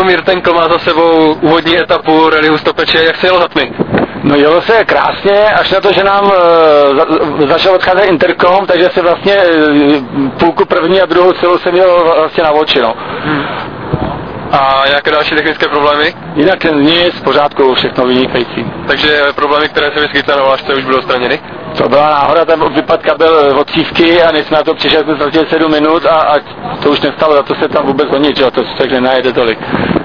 Lubomír Tenkl má za sebou úvodní etapu Rally Hustopeče, jak se jelo za tmy? No jelo se krásně, až na to, že nám začal odcházet interkom, takže se vlastně půlku první a druhou celou jsem jel vlastně na oči, no. A jaké další technické problémy? Jinak nic, v pořádku, všechno vynikající. Takže problémy, které se vyskytly na vážce, už byly odstraněny? To byla náhoda, ten vypad kabel od cívky a než jsme na to přišli, jsme ztratili 7 minut a to už nestalo, za to se tam vůbec o nic, to se tak nenajede tolik.